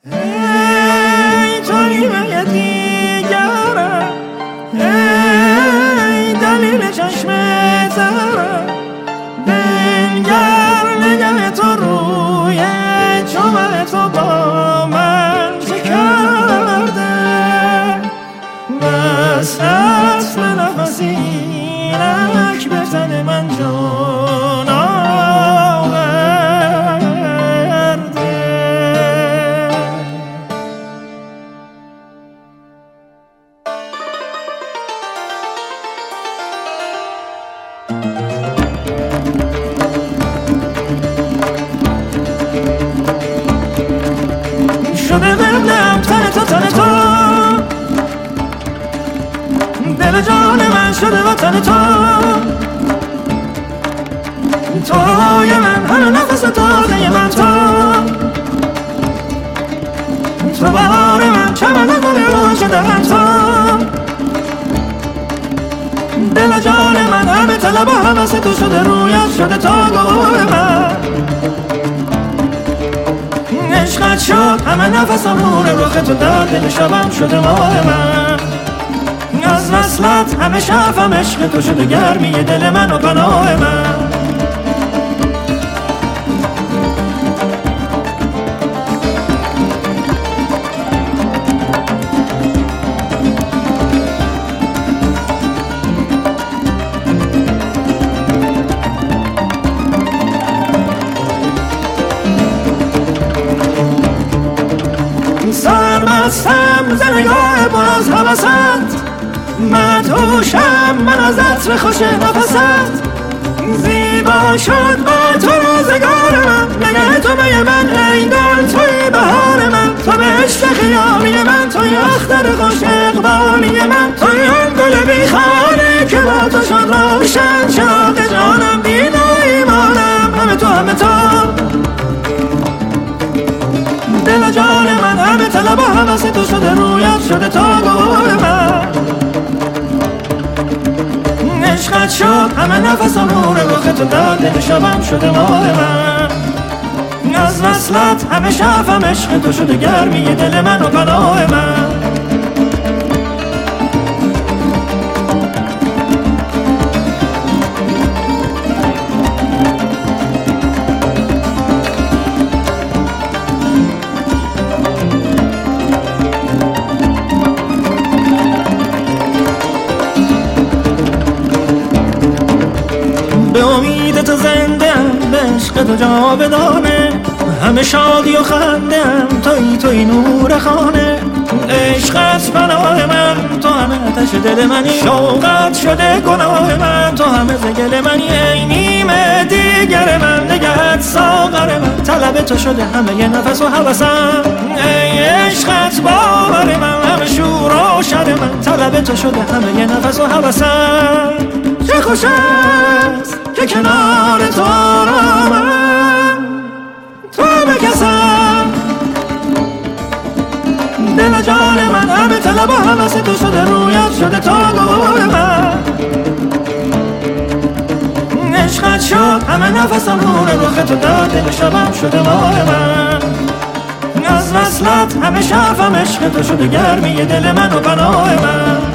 ای تو نیمه دیگرم، ای دلیل چشم ترم، بنگر نگه تو روی چوب تو با من چه کرده. بس هست به نفسی اینک به تن من جان آورده. شده بردم تن تو دل جان من شده و تن توی من همه نفس تازه من تو بهار من چمن گل رو شده من تو دل جان من همه طلب و همس تو شده رویت شده تا گوه من عشقت شد همه نفسم نور رخ تو در دل شبم شده ماه من از وصلت همه شفم عشق تو شده گرمی دل من و پناه من. سرمستم ز نگاه پر از هوست، مدهوشم من از عطر خوش نفست. زیبا شد با تو روزگار من، نگه تو می من ای دل توی بهار من. تو به عشق خیالی من، توی اختر خوش اقبالی من، توی آن گل بیخانه که با تو شد روشن چراغ جانم دین و ایمانم. همه تو دل جان من همه طلب و همس تو شده رویت شده تا گوه من. عشقت شد همه نفسم نور رخ تو در دل شبم شده ماه من. از وصلت همه شفم عشق تو شده گرمی دل من و پناه من. به امید تو زنده‌ام، به عشق تو جاودانه، همه شادی و خنده‌ام، توی نور خانه. عشقت پناه من، تو همه آتش دل منی، شوقت شده گناه من، تو همه زگل منی. ای نیمه دیگر من، نگهت ساغر من، طلب تو شده همه ی نفس و هوسم. ای عشقت باور من، همه شور و شر من، طلب تو شده همه ی نفس و هوسم. چه خوش است که کنار تو را من تو بکسم. دل جان من همه طلب و همس تو شده رویت شده تا گوه من. عشقت شد همه نفسم نور رخ تو در دل شبم شده ماه من. از وصلت همه شفم عشق تو شده گرمی دل من و پناه من.